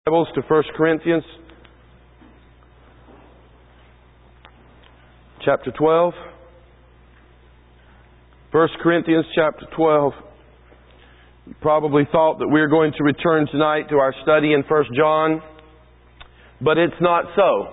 Bibles to 1 Corinthians chapter 12. 1 Corinthians chapter 12. You probably thought that we were going to return tonight to our study in 1 John, but it's not so.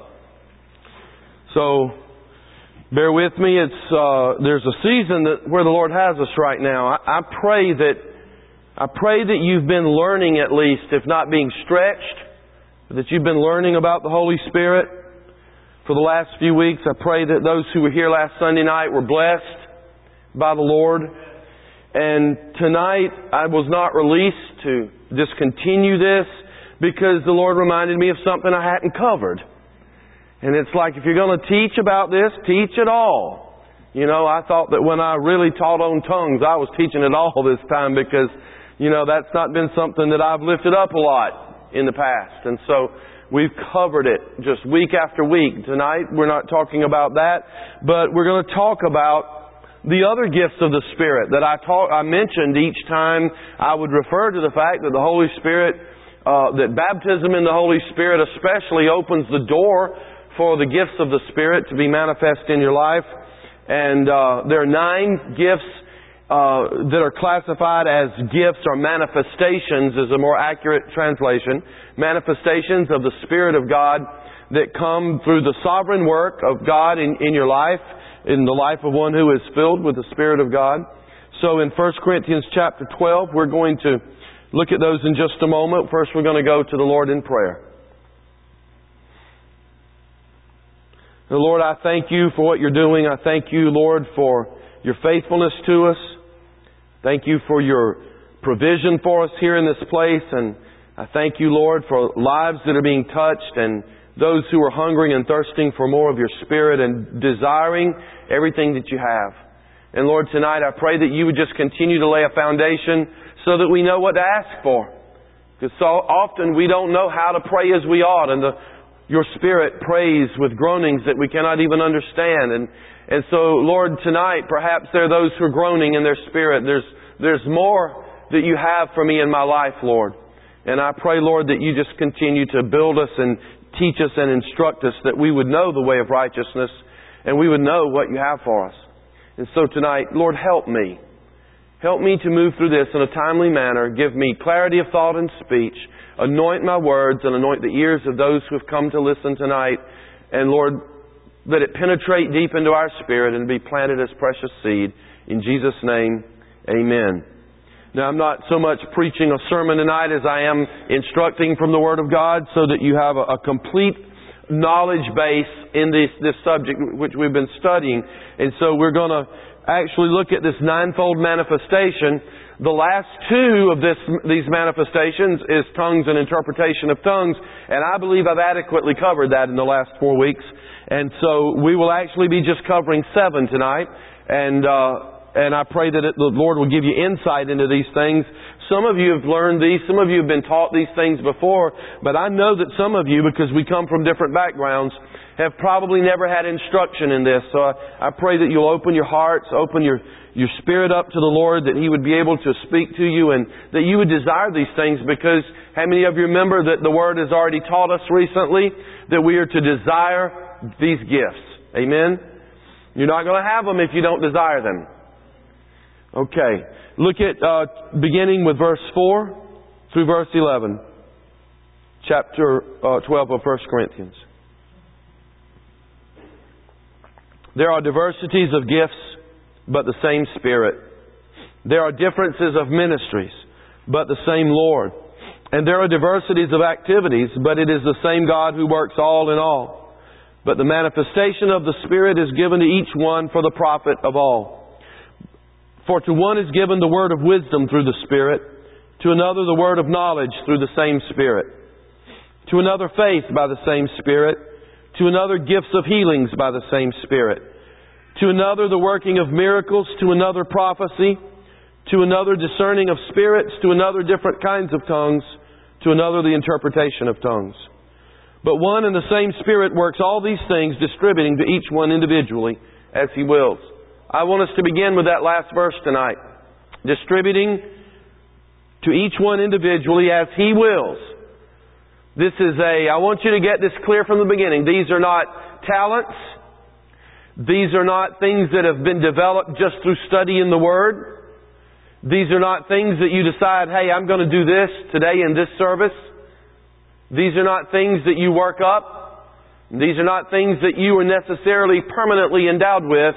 So bear with me. There's a season where the Lord has us right now. I pray that you've been learning, at least, if not being stretched, that you've been learning about the Holy Spirit for the last few weeks. I pray that those who were here last Sunday night were blessed by the Lord. And tonight I was not released to discontinue this because the Lord reminded me of something I hadn't covered. And it's like, if you're going to teach about this, teach it all. You know, I thought that when I really taught on tongues, I was teaching it all this time because, you know, that's not been something that I've lifted up a lot in the past. And so we've covered it just week after week. Tonight we're not talking about that, but we're going to talk about the other gifts of the Spirit that I mentioned each time. I would refer to the fact that the Holy Spirit, that baptism in the Holy Spirit especially opens the door for the gifts of the Spirit to be manifest in your life. And there are 9 gifts that are classified as gifts or manifestations is a more accurate translation. Manifestations of the Spirit of God that come through the sovereign work of God in your life, in the life of one who is filled with the Spirit of God. So in 1 Corinthians chapter 12, we're going to look at those in just a moment. First, we're going to go to the Lord in prayer. Lord, I thank You for what You're doing. I thank You, Lord, for Your faithfulness to us. Thank You for Your provision for us here in this place. And I thank You, Lord, for lives that are being touched and those who are hungering and thirsting for more of Your Spirit and desiring everything that You have. And Lord, tonight I pray that You would just continue to lay a foundation so that we know what to ask for. Because so often we don't know how to pray as we ought. And Your Spirit prays with groanings that we cannot even understand. And so, Lord, tonight, perhaps there are those who are groaning in their spirit. There's more that You have for me in my life, Lord. And I pray, Lord, that You just continue to build us and teach us and instruct us that we would know the way of righteousness and we would know what You have for us. And so tonight, Lord, help me. Help me to move through this in a timely manner. Give me clarity of thought and speech. Anoint my words and anoint the ears of those who have come to listen tonight. And Lord, let it penetrate deep into our spirit and be planted as precious seed. In Jesus' name, amen. Now, I'm not so much preaching a sermon tonight as I am instructing from the Word of God so that you have a complete knowledge base in this subject which we've been studying. And so we're going to actually look at this ninefold manifestation. The last 2 of these manifestations is tongues and interpretation of tongues. And I believe I've adequately covered that in the last 4 weeks. And so we will actually be just covering 7 tonight. And I pray that the Lord will give you insight into these things. Some of you have learned these. Some of you have been taught these things before. But I know that some of you, because we come from different backgrounds, have probably never had instruction in this. So I pray that you'll open your hearts, open your spirit up to the Lord, that He would be able to speak to you and that you would desire these things, because how many of you remember that the Word has already taught us recently that we are to desire these gifts? Amen? You're not going to have them if you don't desire them. Okay. Look at beginning with verse 4 through verse 11. Chapter 12 of 1 Corinthians. There are diversities of gifts, but the same Spirit. There are differences of ministries, but the same Lord. And there are diversities of activities, but it is the same God who works all in all. But the manifestation of the Spirit is given to each one for the profit of all. For to one is given the word of wisdom through the Spirit, to another the word of knowledge through the same Spirit, to another faith by the same Spirit, to another gifts of healings by the same Spirit, to another the working of miracles, to another prophecy, to another discerning of spirits, to another different kinds of tongues, to another the interpretation of tongues. But one and the same Spirit works all these things, distributing to each one individually as He wills. I want us to begin with that last verse tonight. Distributing to each one individually as He wills. I want you to get this clear from the beginning. These are not talents. These are not things that have been developed just through study in the Word. These are not things that you decide, hey, I'm going to do this today in this service. These are not things that you work up. These are not things that you are necessarily permanently endowed with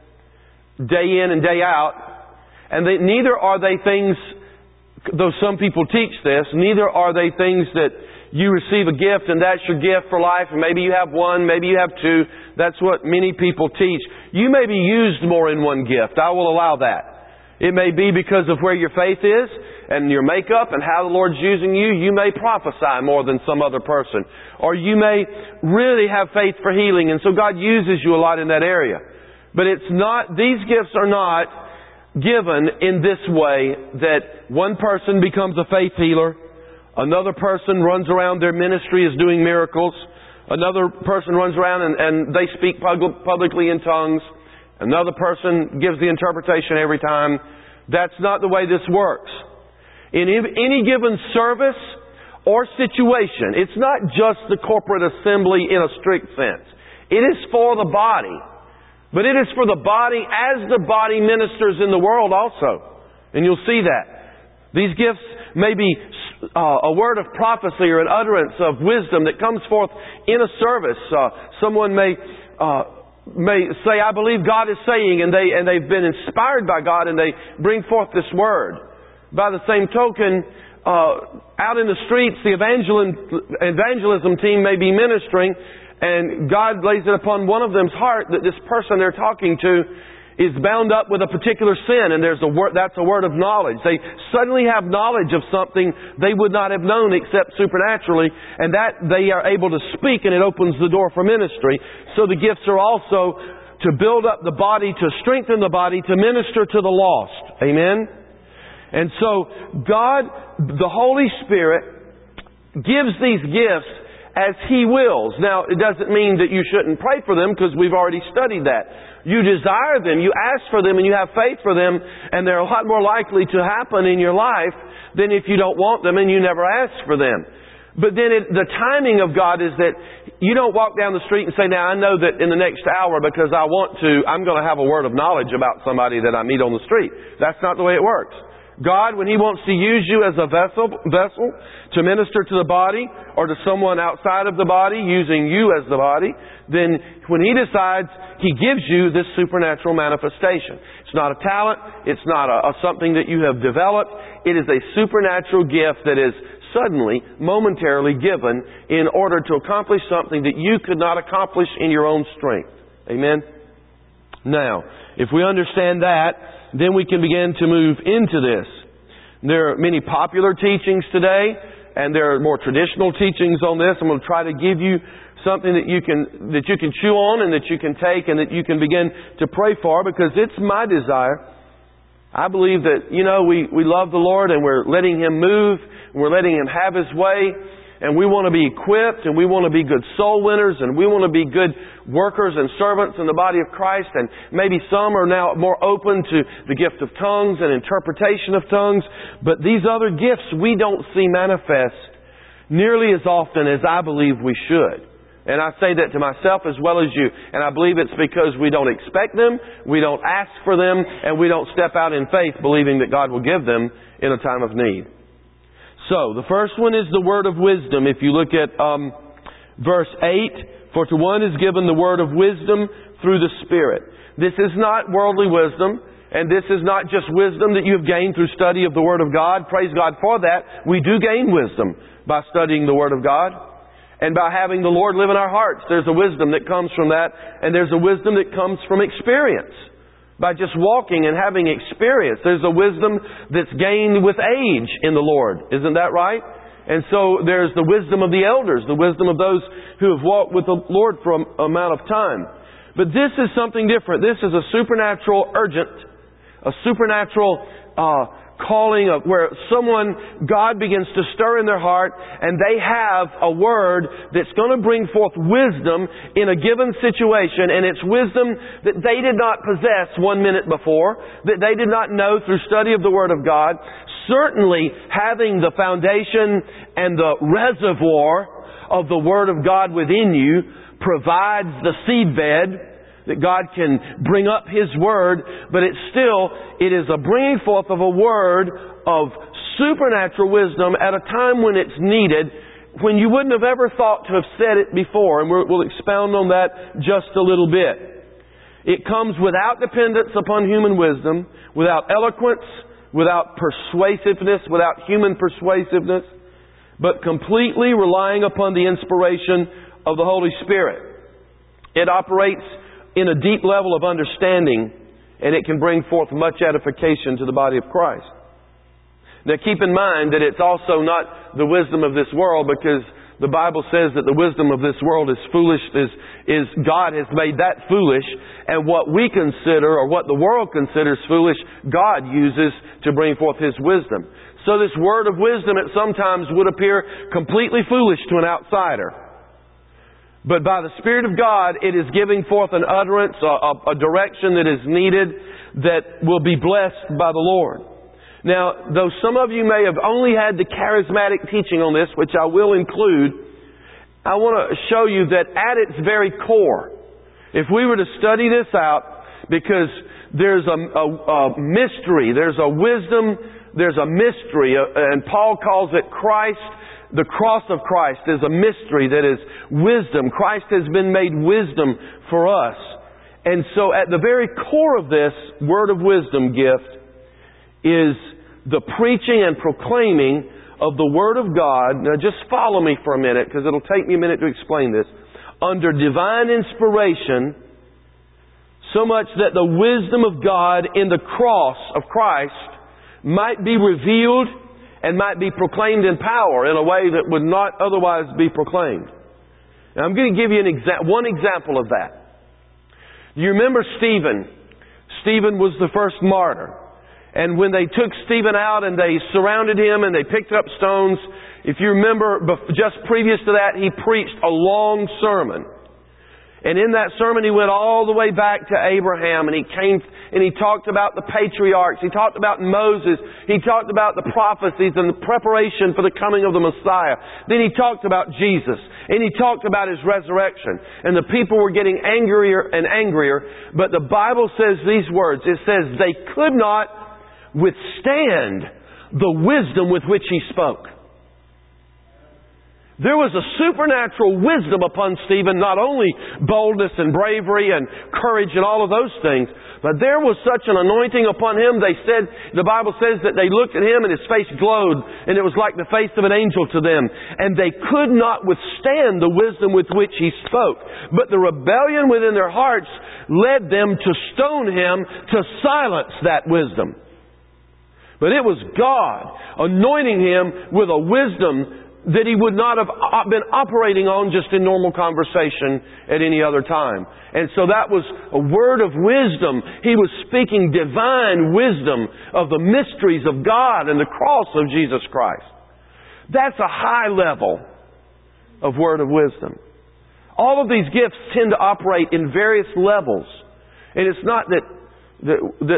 day in and day out. And neither are they things, though some people teach this, neither are they things that you receive a gift and that's your gift for life, and maybe you have one, maybe you have two. That's what many people teach. You may be used more in one gift. I will allow that. It may be because of where your faith is and your makeup and how the Lord's using you. You may prophesy more than some other person. Or you may really have faith for healing, and so God uses you a lot in that area. But these gifts are not given in this way that one person becomes a faith healer, another person runs around their ministry is doing miracles, another person runs around and they speak publicly in tongues, another person gives the interpretation every time. That's not the way this works. In any given service or situation, it's not just the corporate assembly in a strict sense. It is for the body. But it is for the body as the body ministers in the world also. And you'll see that. These gifts may be a word of prophecy or an utterance of wisdom that comes forth in a service. Someone may say, I believe God is saying, and they've been inspired by God and they bring forth this word. By the same token, out in the streets, the evangelism team may be ministering, and God lays it upon one of them's heart that this person they're talking to is bound up with a particular sin, and that's a word of knowledge. They suddenly have knowledge of something they would not have known except supernaturally, and that they are able to speak, and it opens the door for ministry. So the gifts are also to build up the body, to strengthen the body, to minister to the lost. Amen? And so God, the Holy Spirit, gives these gifts as He wills. Now, it doesn't mean that you shouldn't pray for them, because we've already studied that. You desire them, you ask for them, and you have faith for them, and they're a lot more likely to happen in your life than if you don't want them and you never ask for them. But then the timing of God is that you don't walk down the street and say, now I know that in the next hour, because I'm going to have a word of knowledge about somebody that I meet on the street. That's not the way it works. God, when He wants to use you as a vessel to minister to the body or to someone outside of the body, using you as the body, then when He decides, He gives you this supernatural manifestation. It's not a talent. It's not something that you have developed. It is a supernatural gift that is suddenly, momentarily given in order to accomplish something that you could not accomplish in your own strength. Amen? Now, if we understand that, then we can begin to move into this. There are many popular teachings today, and there are more traditional teachings on this. I'm going to try to give you something that you can chew on and that you can take and that you can begin to pray for, because it's my desire. I believe that, we love the Lord and we're letting Him move, and we're letting Him have His way, and we want to be equipped, and we want to be good soul winners, and we want to be good workers and servants in the body of Christ. And maybe some are now more open to the gift of tongues and interpretation of tongues. But these other gifts we don't see manifest nearly as often as I believe we should. And I say that to myself as well as you. And I believe it's because we don't expect them, we don't ask for them, and we don't step out in faith believing that God will give them in a time of need. So, the first one is the word of wisdom. If you look at verse 8, for to one is given the word of wisdom through the Spirit. This is not worldly wisdom, and this is not just wisdom that you've gained through study of the Word of God. Praise God for that. We do gain wisdom by studying the Word of God, and by having the Lord live in our hearts. There's a wisdom that comes from that, and there's a wisdom that comes from experience. By just walking and having experience. There's a wisdom that's gained with age in the Lord. Isn't that right? And so there's the wisdom of the elders, the wisdom of those who have walked with the Lord for an amount of time. But this is something different. This is a supernatural a supernatural calling of where God begins to stir in their heart, and they have a word that's going to bring forth wisdom in a given situation, and it's wisdom that they did not possess 1 minute before, that they did not know through study of the Word of God. Certainly having the foundation and the reservoir of the Word of God within you provides the seed bed that God can bring up His Word, but it is a bringing forth of a word of supernatural wisdom at a time when it's needed, when you wouldn't have ever thought to have said it before. And we'll expound on that just a little bit. It comes without dependence upon human wisdom, without eloquence, without persuasiveness, without human persuasiveness, but completely relying upon the inspiration of the Holy Spirit. It operates in a deep level of understanding, and it can bring forth much edification to the body of Christ. Now keep in mind that it's also not the wisdom of this world, because the Bible says that the wisdom of this world is foolish, is God has made that foolish, and what we consider, or what the world considers foolish, God uses to bring forth His wisdom. So this word of wisdom at sometimes would appear completely foolish to an outsider. But by the Spirit of God, it is giving forth an utterance, a direction that is needed, that will be blessed by the Lord. Now, though some of you may have only had the charismatic teaching on this, which I will include, I want to show you that at its very core, if we were to study this out, because there's a mystery, there's a wisdom, there's a mystery, and Paul calls it Christ. The cross of Christ is a mystery that is wisdom. Christ has been made wisdom for us. And so at the very core of this word of wisdom gift is the preaching and proclaiming of the Word of God. Now just follow me for a minute, because it'll take me a minute to explain this. Under divine inspiration, so much that the wisdom of God in the cross of Christ might be revealed and might be proclaimed in power in a way that would not otherwise be proclaimed. Now I'm going to give you one example of that. You remember Stephen? Stephen was the first martyr. And when they took Stephen out and they surrounded him and they picked up stones, if you remember, just previous to that, he preached a long sermon. And in that sermon, he went all the way back to Abraham, and he talked about the patriarchs. He talked about Moses. He talked about the prophecies and the preparation for the coming of the Messiah. Then he talked about Jesus, and he talked about His resurrection. And the people were getting angrier and angrier. But the Bible says these words. It says, they could not withstand the wisdom with which He spoke. There was a supernatural wisdom upon Stephen, not only boldness and bravery and courage and all of those things, but there was such an anointing upon him. The Bible says that they looked at him and his face glowed, and it was like the face of an angel to them. And they could not withstand the wisdom with which he spoke. But the rebellion within their hearts led them to stone him to silence that wisdom. But it was God anointing him with a wisdom that he would not have been operating on just in normal conversation at any other time. And so that was a word of wisdom. He was speaking divine wisdom of the mysteries of God and the cross of Jesus Christ. That's a high level of word of wisdom. All of these gifts tend to operate in various levels. And it's not that I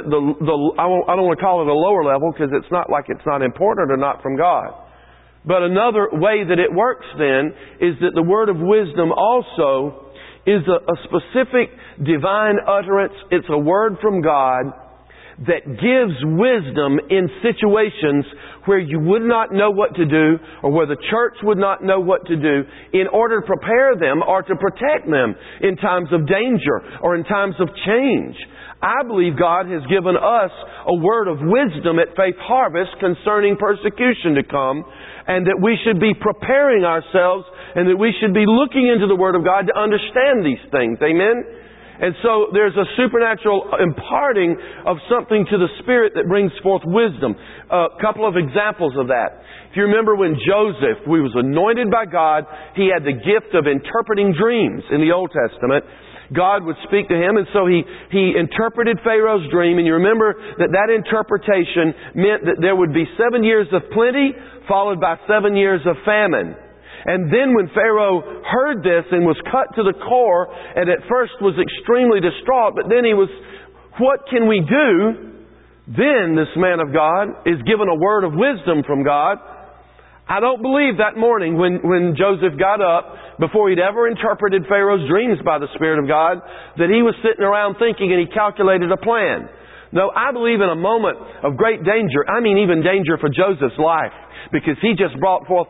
don't want to call it a lower level, because it's not like it's not important or not from God. But another way that it works then is that the word of wisdom also is a specific divine utterance. It's a word from God that gives wisdom in situations where you would not know what to do, or where the church would not know what to do, in order to prepare them or to protect them in times of danger or in times of change. I believe God has given us a word of wisdom at Faith Harvest concerning persecution to come, and that we should be preparing ourselves, and that we should be looking into the Word of God to understand these things. Amen? And so there's a supernatural imparting of something to the Spirit that brings forth wisdom. A couple of examples of that. If you remember when Joseph, he was anointed by God, he had the gift of interpreting dreams in the Old Testament. God would speak to him, and so he interpreted Pharaoh's dream. And you remember that interpretation meant that there would be 7 years of plenty, followed by 7 years of famine. And then when Pharaoh heard this and was cut to the core, and at first was extremely distraught, but then he was, what can we do? Then this man of God is given a word of wisdom from God. I don't believe that morning when Joseph got up, before he'd ever interpreted Pharaoh's dreams by the Spirit of God, that he was sitting around thinking and he calculated a plan. No, I believe in a moment of great danger, I mean even danger for Joseph's life, because he just brought forth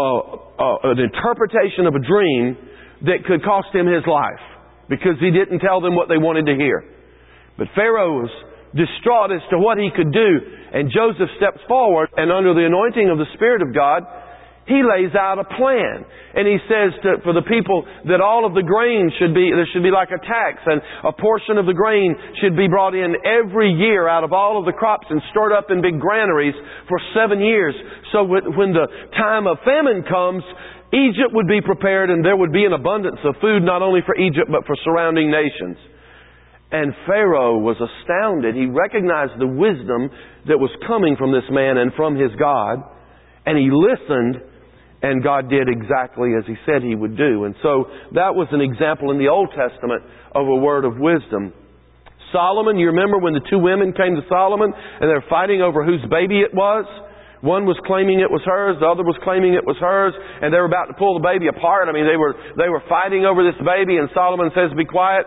an interpretation of a dream that could cost him his life, because he didn't tell them what they wanted to hear. But Pharaoh was distraught as to what he could do. And Joseph steps forward, and under the anointing of the Spirit of God, he lays out a plan. And he says for the people that all of the grain there should be like a tax, and a portion of the grain should be brought in every year out of all of the crops and stored up in big granaries for 7 years. So when the time of famine comes, Egypt would be prepared, and there would be an abundance of food not only for Egypt but for surrounding nations. And Pharaoh was astounded. He recognized the wisdom that was coming from this man and from his God. And he listened, and God did exactly as He said He would do. And so that was an example in the Old Testament of a word of wisdom. Solomon, you remember when the two women came to Solomon and they're fighting over whose baby it was? One was claiming it was hers, the other was claiming it was hers, and they were about to pull the baby apart. I mean, they were fighting over this baby, and Solomon says, "Be quiet."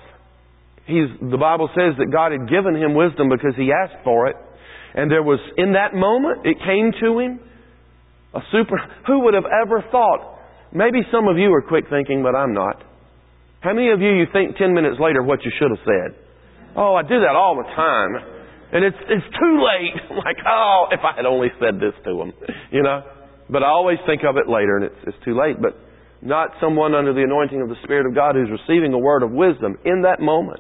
The Bible says that God had given him wisdom because he asked for it. And there was, in that moment, it came to him, who would have ever thought? Maybe some of you are quick thinking, but I'm not. How many of you think 10 minutes later what you should have said? Oh, I do that all the time. And it's too late. I'm like, oh, if I had only said this to him, you know. But I always think of it later, and it's too late. But not someone under the anointing of the Spirit of God who's receiving a word of wisdom in that moment.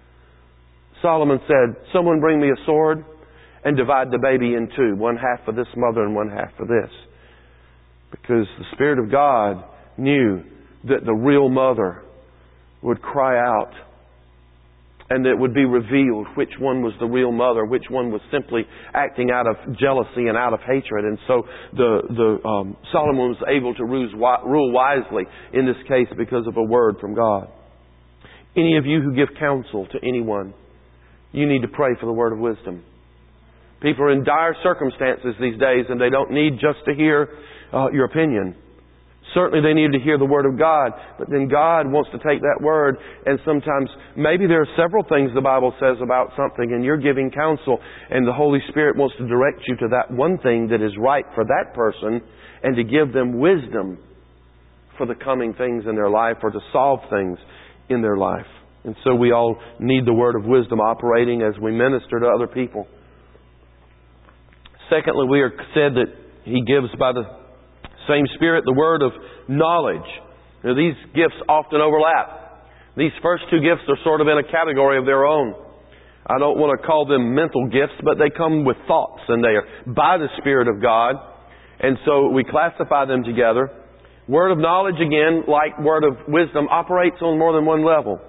Solomon said, "Someone bring me a sword and divide the baby in two, one half for this mother and one half for this." Because the Spirit of God knew that the real mother would cry out, and that it would be revealed which one was the real mother, which one was simply acting out of jealousy and out of hatred. And so Solomon was able to rule wisely in this case because of a word from God. Any of you who give counsel to anyone, you need to pray for the word of wisdom. People are in dire circumstances these days, and they don't need just to hear your opinion. Certainly they need to hear the Word of God, but then God wants to take that Word, and sometimes maybe there are several things the Bible says about something, and you're giving counsel, and the Holy Spirit wants to direct you to that one thing that is right for that person, and to give them wisdom for the coming things in their life, or to solve things in their life. And so we all need the word of wisdom operating as we minister to other people. Secondly, we are said that He gives by the same Spirit the word of knowledge. Now, these gifts often overlap. These first two gifts are sort of in a category of their own. I don't want to call them mental gifts, but they come with thoughts, and they are by the Spirit of God. And so we classify them together. Word of knowledge, again, like word of wisdom, operates on more than one level.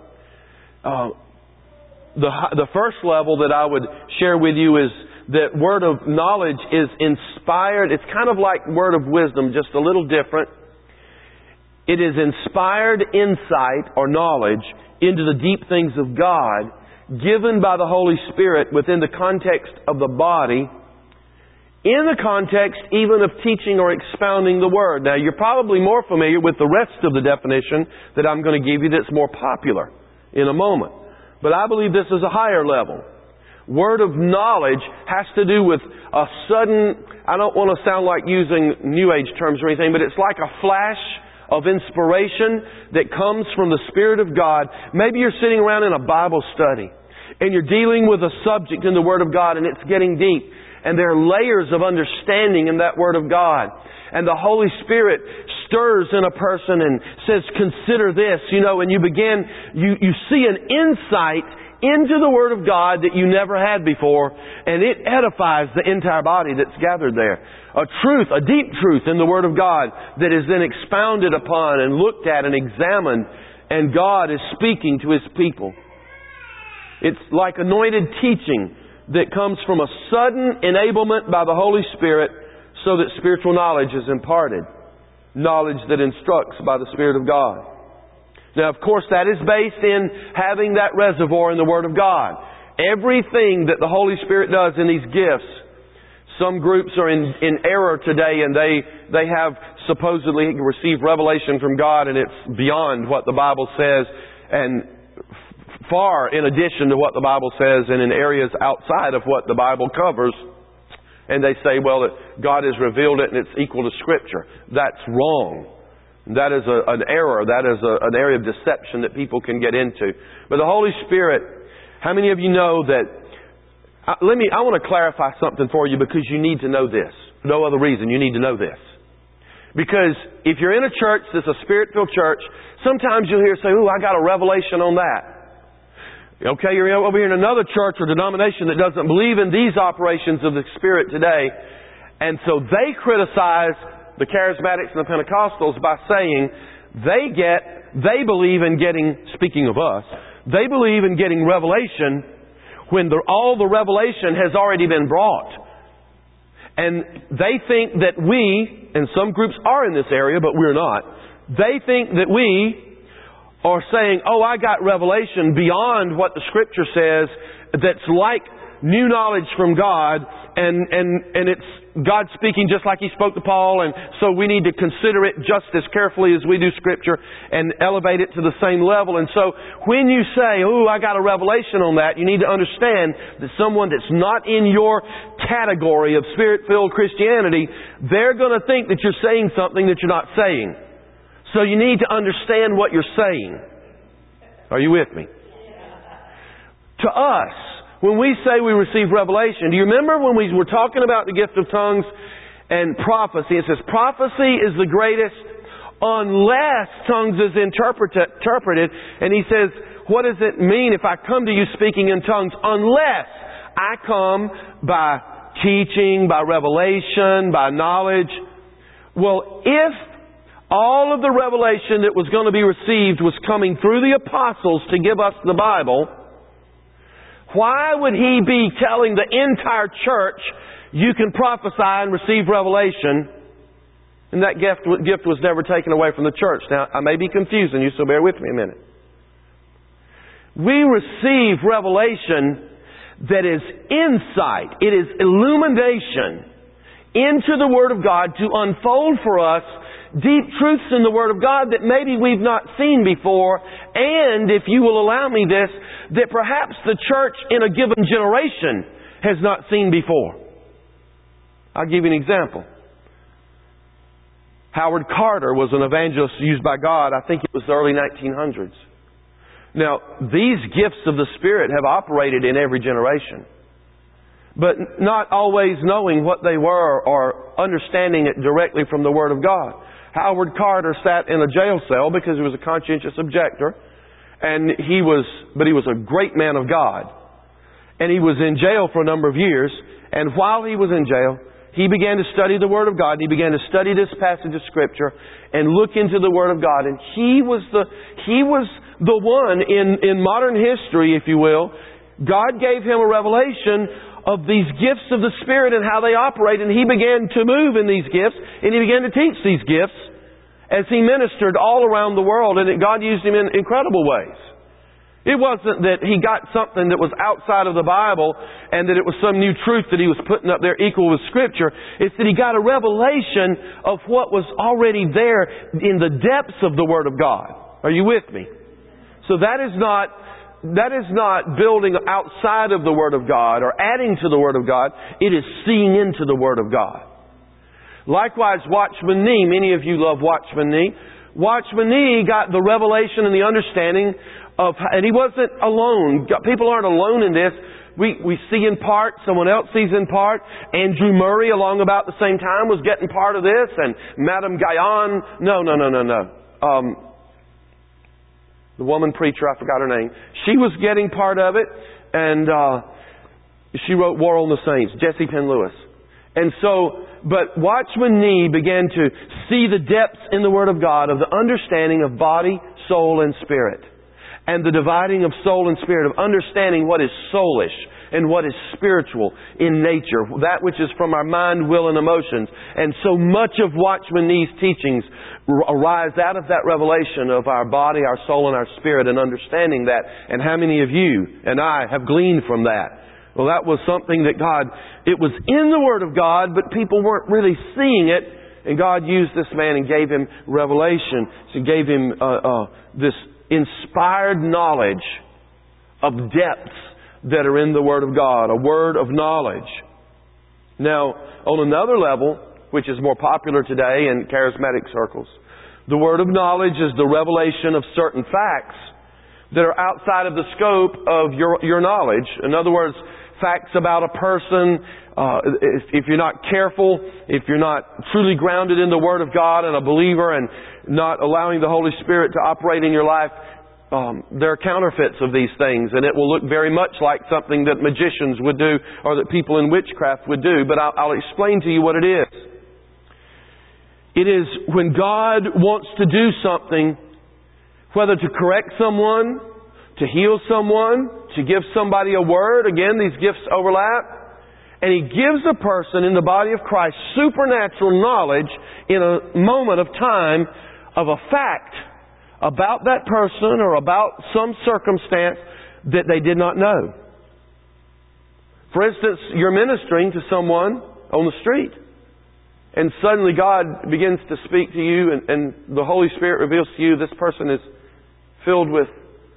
The first level that I would share with you is that word of knowledge is inspired. It's kind of like word of wisdom, just a little different. It is inspired insight or knowledge into the deep things of God, given by the Holy Spirit within the context of the body, in the context even of teaching or expounding the Word. Now, you're probably more familiar with the rest of the definition that I'm going to give you that's more popular in a moment. But I believe this is a higher level. Word of knowledge has to do with a sudden, I don't want to sound like using New Age terms or anything, but it's like a flash of inspiration that comes from the Spirit of God. Maybe you're sitting around in a Bible study and you're dealing with a subject in the Word of God, and it's getting deep. And there are layers of understanding in that Word of God. And the Holy Spirit stirs in a person and says, consider this, and you see an insight into the Word of God that you never had before, and it edifies the entire body that's gathered there. A truth, a deep truth in the Word of God that is then expounded upon and looked at and examined, and God is speaking to His people. It's like anointed teaching that comes from a sudden enablement by the Holy Spirit so that spiritual knowledge is imparted. Knowledge that instructs by the Spirit of God. Now, of course, that is based in having that reservoir in the Word of God. Everything that the Holy Spirit does in these gifts Some groups are in error today, and they have supposedly received revelation from God, and it's beyond what the Bible says and far in addition to what the Bible says and in areas outside of what the Bible covers. And they say, well, God has revealed it and it's equal to Scripture. That's wrong. That is an error. That is an area of deception that people can get into. But the Holy Spirit, how many of you know that... I want to clarify something for you because you need to know this. For no other reason, you need to know this. Because if you're in a church that's a Spirit-filled church, sometimes you'll hear say, ooh, I got a revelation on that. Okay, you're over here in another church or denomination that doesn't believe in these operations of the Spirit today. And so they criticize the Charismatics and the Pentecostals by saying they believe in getting, speaking of us, they believe in getting revelation when all the revelation has already been brought. And they think that we, and some groups are in this area, but we're not, they think that we are saying, oh, I got revelation beyond what the Scripture says that's like new knowledge from God, and it's God speaking just like He spoke to Paul, and so we need to consider it just as carefully as we do Scripture and elevate it to the same level. And so when you say, oh, I got a revelation on that, you need to understand that someone that's not in your category of Spirit-filled Christianity, they're going to think that you're saying something that you're not saying. So you need to understand what you're saying. Are you with me? To us, when we say we receive revelation, do you remember when we were talking about the gift of tongues and prophecy? It says prophecy is the greatest unless tongues is interpreted. And he says, what does it mean if I come to you speaking in tongues? Unless I come by teaching, by revelation, by knowledge. Well, if all of the revelation that was going to be received was coming through the apostles to give us the Bible, why would He be telling the entire church, you can prophesy and receive revelation, and that gift was never taken away from the church? Now, I may be confusing you, so bear with me a minute. We receive revelation that is insight. It is illumination into the Word of God to unfold for us deep truths in the Word of God that maybe we've not seen before, and, if you will allow me this, that perhaps the church in a given generation has not seen before. I'll give you an example. Howard Carter was an evangelist used by God. I think it was the early 1900s. Now, these gifts of the Spirit have operated in every generation, but not always knowing what they were or understanding it directly from the Word of God. Howard Carter sat in a jail cell because he was a conscientious objector, and he was a great man of God. And he was in jail for a number of years, and while he was in jail, he began to study the Word of God. He began to study this passage of Scripture and look into the Word of God. And he was the one in modern history, if you will. God gave him a revelation of these gifts of the Spirit and how they operate, and he began to move in these gifts, and he began to teach these gifts as he ministered all around the world, and God used him in incredible ways. It wasn't that he got something that was outside of the Bible and that it was some new truth that he was putting up there equal with Scripture. It's that he got a revelation of what was already there in the depths of the Word of God. Are you with me? So that is not building outside of the Word of God or adding to the Word of God. It is seeing into the Word of God. Likewise, Watchman Nee. Many of you love Watchman Nee. Watchman Nee got the revelation and the understanding of, and he wasn't alone. People aren't alone in this. We see in part, someone else sees in part. Andrew Murray, along about the same time, was getting part of this, and Madame Guyon. No. The woman preacher, I forgot her name. She was getting part of it, and she wrote War on the Saints, Jesse Penn Lewis. And so, but Watchman Nee began to see the depths in the Word of God of the understanding of body, soul, and spirit. And the dividing of soul and spirit, of understanding what is soulish and what is spiritual in nature, that which is from our mind, will, and emotions. And so much of Watchman Nee's teachings arise out of that revelation of our body, our soul, and our spirit, and understanding that. And how many of you and I have gleaned from that? Well, that was something that it was in the Word of God, but people weren't really seeing it. And God used this man and gave him revelation. He gave him this inspired knowledge of depths that are in the Word of God, a word of knowledge. Now, on another level, which is more popular today in charismatic circles, the word of knowledge is the revelation of certain facts that are outside of the scope of your knowledge. In other words, facts about a person. If you're not careful, if you're not truly grounded in the Word of God and a believer and not allowing the Holy Spirit to operate in your life, there are counterfeits of these things, and it will look very much like something that magicians would do or that people in witchcraft would do. But I'll explain to you what it is. It is when God wants to do something, whether to correct someone, to heal someone, to give somebody a word. Again, these gifts overlap. And He gives a person in the body of Christ supernatural knowledge in a moment of time of a fact about that person or about some circumstance that they did not know. For instance, you're ministering to someone on the street, and suddenly God begins to speak to you, and the Holy Spirit reveals to you this person is filled with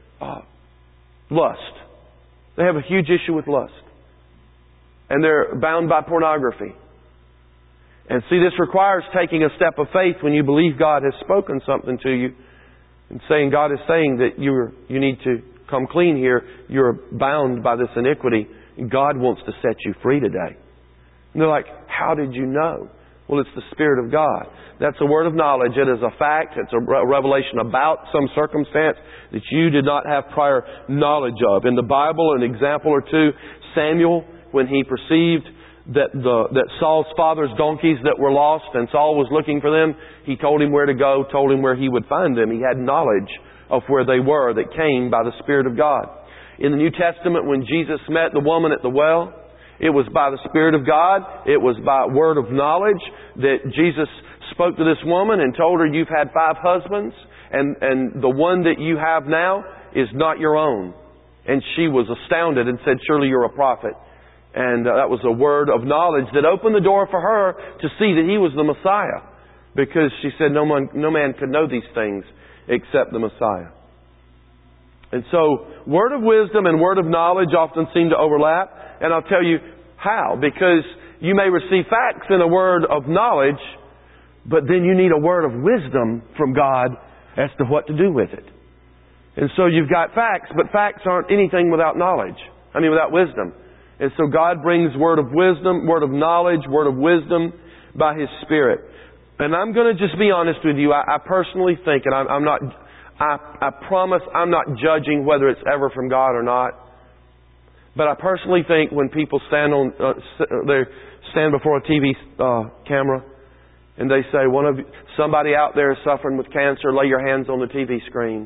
lust. They have a huge issue with lust. And they're bound by pornography. And see, this requires taking a step of faith when you believe God has spoken something to you and saying, God is saying that you need to come clean here. You're bound by this iniquity. And God wants to set you free today. And they're like, how did you know? Well, it's the Spirit of God. That's a word of knowledge. It is a fact. It's a revelation about some circumstance that you did not have prior knowledge of. In the Bible, an example or two, Samuel, when he perceived that Saul's father's donkeys that were lost and Saul was looking for them, he told him where to go, told him where he would find them. He had knowledge of where they were that came by the Spirit of God. In the New Testament, when Jesus met the woman at the well, it was by the Spirit of God. It was by word of knowledge that Jesus spoke to this woman and told her, you've had 5 husbands, and the one that you have now is not your own. And she was astounded and said, surely you're a prophet. And that was a word of knowledge that opened the door for her to see that He was the Messiah. Because she said no man could know these things except the Messiah. And so, word of wisdom and word of knowledge often seem to overlap. And I'll tell you how. Because you may receive facts in a word of knowledge, but then you need a word of wisdom from God as to what to do with it. And so you've got facts, but facts aren't anything without knowledge. Without wisdom. And so God brings word of wisdom, word of knowledge, word of wisdom by His Spirit. And I'm going to just be honest with you. I personally think, and I promise I'm not judging whether it's ever from God or not. But I personally think when people stand before a TV camera and they say, somebody out there is suffering with cancer, lay your hands on the TV screen.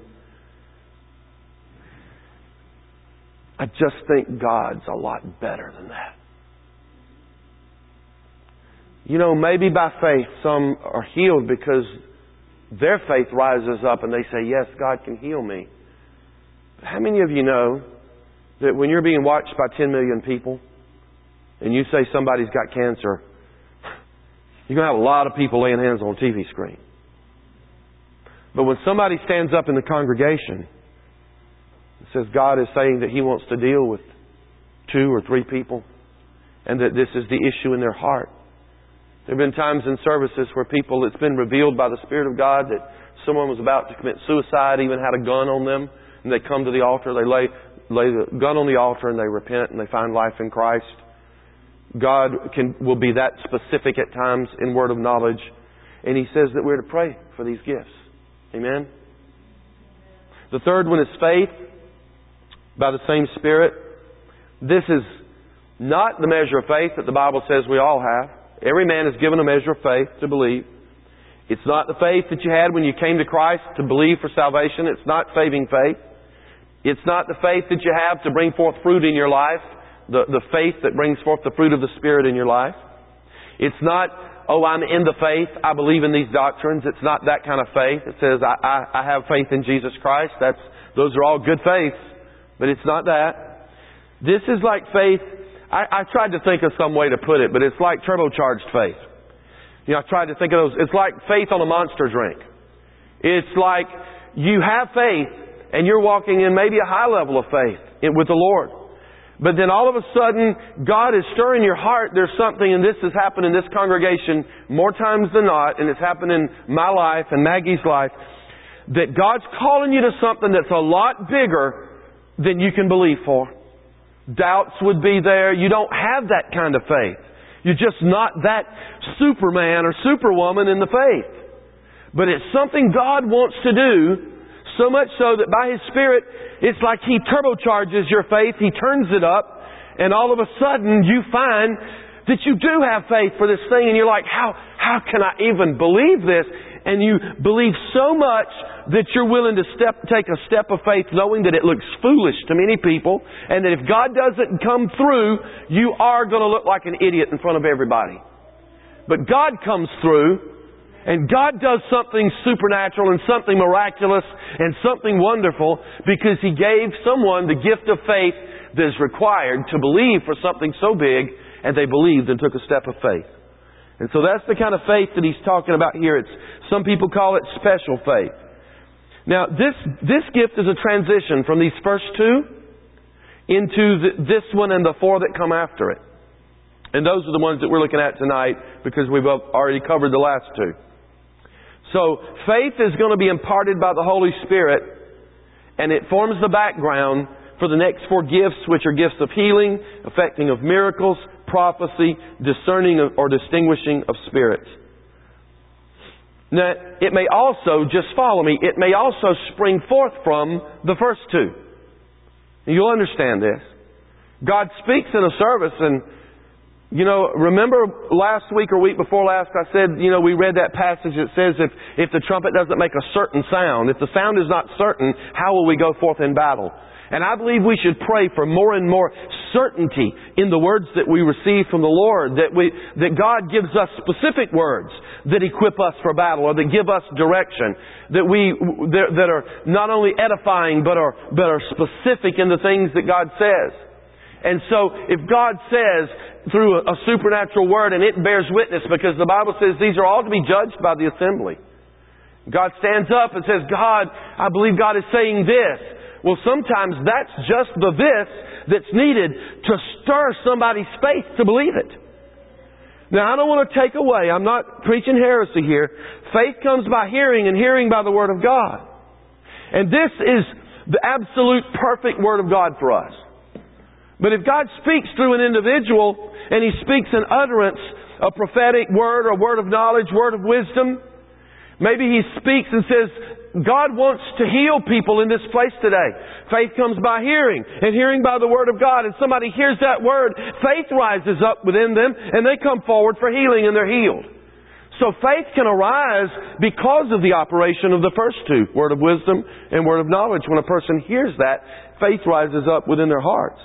I just think God's a lot better than that. Maybe by faith some are healed because their faith rises up and they say, yes, God can heal me. But how many of you know that when you're being watched by 10 million people and you say somebody's got cancer, you're going to have a lot of people laying hands on a TV screen. But when somebody stands up in the congregation and says God is saying that He wants to deal with 2 or 3 people and that this is the issue in their heart. There have been times in services where it's been revealed by the Spirit of God that someone was about to commit suicide, even had a gun on them, and they come to the altar, they lay the gun on the altar and they repent and they find life in Christ. God will be that specific at times in word of knowledge. And He says that we're to pray for these gifts. Amen? The third one is faith by the same Spirit. This is not the measure of faith that the Bible says we all have. Every man is given a measure of faith to believe. It's not the faith that you had when you came to Christ to believe for salvation. It's not saving faith. It's not the faith that you have to bring forth fruit in your life. The faith that brings forth the fruit of the Spirit in your life. It's not, I'm in the faith, I believe in these doctrines. It's not that kind of faith. It says, I have faith in Jesus Christ. Those are all good faiths, but it's not that. This is like faith I tried to think of some way to put it, but it's like turbocharged faith. I tried to think of those. It's like faith on a Monster drink. It's like you have faith and you're walking in maybe a high level of faith with the Lord. But then all of a sudden, God is stirring your heart. There's something, and this has happened in this congregation more times than not, and it's happened in my life and Maggie's life, that God's calling you to something that's a lot bigger than you can believe for. Doubts would be there. You don't have that kind of faith. You're just not that Superman or Superwoman in the faith. But it's something God wants to do, so much so that by His Spirit, it's like He turbocharges your faith. He turns it up, and all of a sudden you find that you do have faith for this thing, and you're like, how can I even believe this? And you believe so much that you're willing to take a step of faith knowing that it looks foolish to many people, and that if God doesn't come through, you are going to look like an idiot in front of everybody. But God comes through, and God does something supernatural and something miraculous and something wonderful because He gave someone the gift of faith that is required to believe for something so big, and they believed and took a step of faith. And so that's the kind of faith that He's talking about here. Some people call it special faith. Now, this gift is a transition from these first two into this one and the four that come after it. And those are the ones that we're looking at tonight because we've already covered the last two. So, faith is going to be imparted by the Holy Spirit, and it forms the background for the next four gifts, which are gifts of healing, effecting of miracles, prophecy, discerning or distinguishing of spirits. Now, it may also, just follow me, it may also spring forth from the first two. You'll understand this. God speaks in a service, and remember last week or week before last I said, we read that passage that says if the trumpet doesn't make a certain sound, if the sound is not certain, how will we go forth in battle? And I believe we should pray for more and more certainty in the words that we receive from the Lord, that God gives us specific words that equip us for battle, or that give us direction, that are not only edifying but are specific in the things that God says. And so if God says through a supernatural word, and it bears witness, because the Bible says these are all to be judged by the assembly. God stands up and says, God, I believe God is saying this. Well, sometimes that's just the this that's needed to stir somebody's faith to believe it. Now, I don't want to take away, I'm not preaching heresy here. Faith comes by hearing, and hearing by the Word of God. And this is the absolute perfect Word of God for us. But if God speaks through an individual, and He speaks an utterance, a prophetic word, or word of knowledge, word of wisdom, maybe He speaks and says, God wants to heal people in this place today. Faith comes by hearing, and hearing by the Word of God. And somebody hears that Word, faith rises up within them, and they come forward for healing, and they're healed. So faith can arise because of the operation of the first two, word of wisdom and word of knowledge. When a person hears that, faith rises up within their hearts.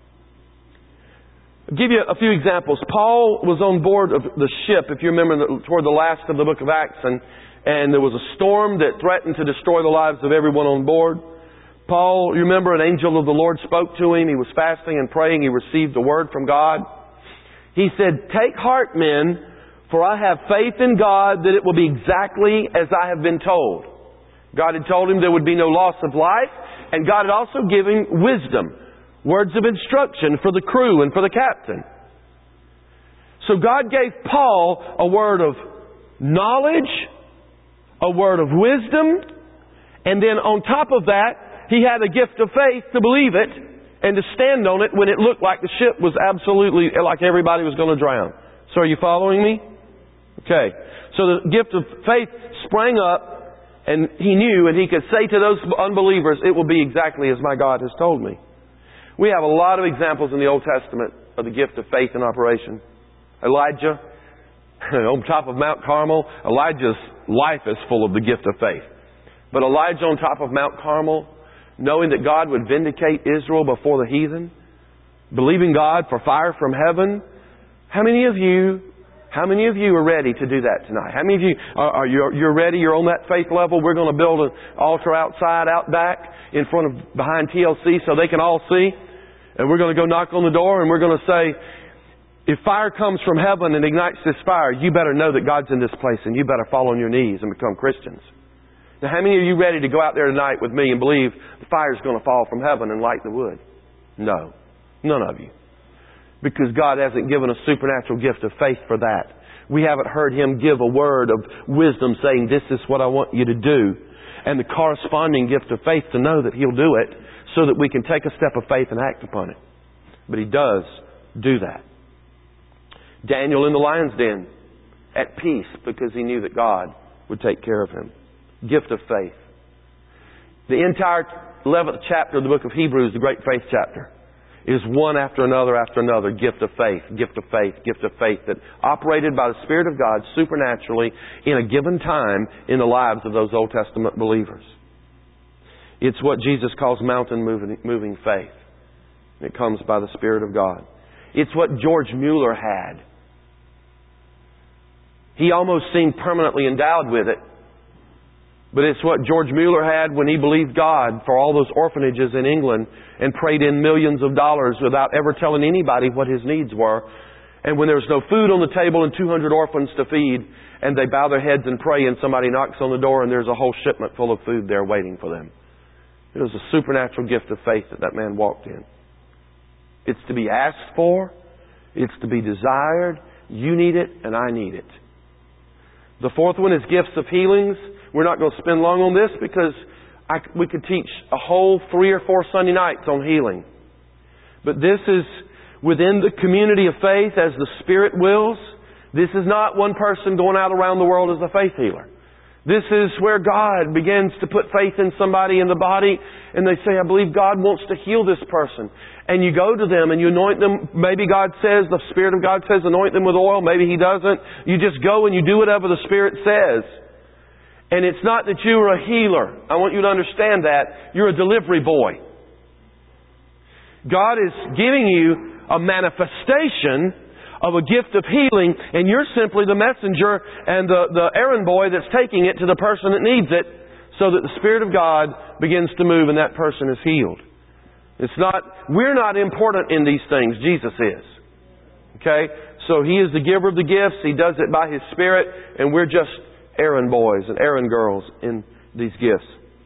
I'll give you a few examples. Paul was on board of the ship, if you remember, toward the last of the book of Acts, and there was a storm that threatened to destroy the lives of everyone on board. Paul, you remember, an angel of the Lord spoke to him. He was fasting and praying. He received a word from God. He said, "Take heart, men, for I have faith in God that it will be exactly as I have been told." God had told him there would be no loss of life, and God had also given him wisdom, words of instruction for the crew and for the captain. So God gave Paul a word of knowledge, a word of wisdom, and then on top of that, he had a gift of faith to believe it and to stand on it when it looked like the ship was absolutely, like everybody was going to drown. So are you following me? Okay. So the gift of faith sprang up, and he knew, and he could say to those unbelievers, it will be exactly as my God has told me. We have a lot of examples in the Old Testament of the gift of faith in operation. Elijah, on top of Mount Carmel, Elijah's life is full of the gift of faith. But Elijah on top of Mount Carmel, knowing that God would vindicate Israel before the heathen, believing God for fire from heaven. How many of you are ready to do that tonight? How many of you you're ready? You're on that faith level. We're going to build an altar outside, out back, behind TLC, so they can all see. And we're going to go knock on the door and we're going to say, if fire comes from heaven and ignites this fire, you better know that God's in this place and you better fall on your knees and become Christians. Now, how many of you ready to go out there tonight with me and believe the fire's going to fall from heaven and light the wood? No. None of you. Because God hasn't given a supernatural gift of faith for that. We haven't heard Him give a word of wisdom saying, this is what I want you to do. And the corresponding gift of faith to know that He'll do it so that we can take a step of faith and act upon it. But He does do that. Daniel in the lion's den, at peace because he knew that God would take care of him. Gift of faith. The entire 11th chapter of the book of Hebrews, the great faith chapter, is one after another gift of faith, gift of faith, gift of faith that operated by the Spirit of God supernaturally in a given time in the lives of those Old Testament believers. It's what Jesus calls mountain moving faith. It comes by the Spirit of God. It's what George Mueller had. He almost seemed permanently endowed with it. But it's what George Mueller had when he believed God for all those orphanages in England and prayed in millions of dollars without ever telling anybody what his needs were. And when there was no food on the table and 200 orphans to feed, and they bow their heads and pray and somebody knocks on the door and there's a whole shipment full of food there waiting for them. It was a supernatural gift of faith that man walked in. It's to be asked for. It's to be desired. You need it and I need it. The fourth one is gifts of healings. We're not going to spend long on this because we could teach a whole 3 or 4 Sunday nights on healing. But this is within the community of faith as the Spirit wills. This is not one person going out around the world as a faith healer. This is where God begins to put faith in somebody in the body and they say, I believe God wants to heal this person. And you go to them and you anoint them. Maybe God says, the Spirit of God says anoint them with oil. Maybe He doesn't. You just go and you do whatever the Spirit says. And it's not that you're a healer. I want you to understand that. You're a delivery boy. God is giving you a manifestation of a gift of healing, and you're simply the messenger and the errand boy that's taking it to the person that needs it so that the Spirit of God begins to move and that person is healed. We're not important in these things. Jesus is. Okay? So He is the giver of the gifts. He does it by His Spirit, and we're just errand boys and errand girls in these gifts.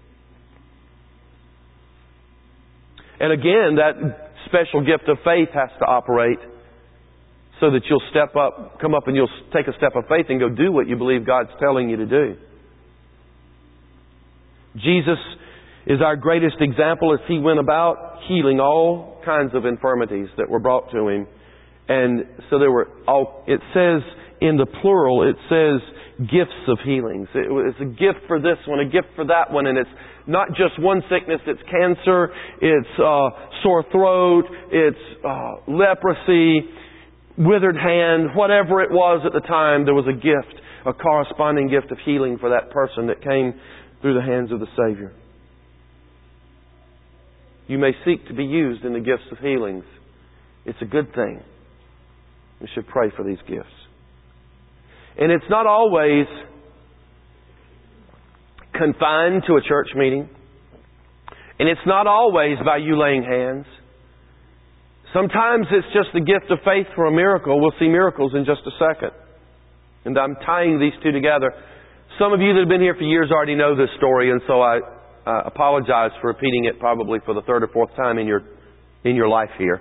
And again, that special gift of faith has to operate so that you'll step up, come up and you'll take a step of faith and go do what you believe God's telling you to do. Jesus is our greatest example as He went about healing all kinds of infirmities that were brought to Him. And so it says in the plural, it says gifts of healings. It's a gift for this one, a gift for that one, and it's not just one sickness. It's cancer, it's sore throat, it's leprosy, withered hand, whatever it was at the time, there was a gift, a corresponding gift of healing for that person that came through the hands of the Savior. You may seek to be used in the gifts of healings. It's a good thing. We should pray for these gifts. And it's not always confined to a church meeting. And it's not always by you laying hands. Sometimes it's just the gift of faith for a miracle. We'll see miracles in just a second. And I'm tying these two together. Some of you that have been here for years already know this story, and so I apologize for repeating it probably for the 3rd or 4th time in your life here.